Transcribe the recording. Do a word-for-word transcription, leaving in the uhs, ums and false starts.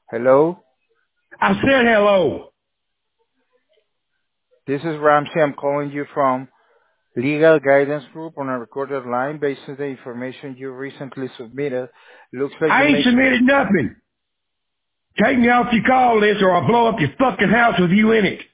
Hello, I said hello. this is Ramsey. I'm calling you from Legal Guidance Group on a recorded line based on the information you recently submitted. Looks like I you ain't make submitted nothing. Take me off your call list or I'll blow up your fucking house with you in it.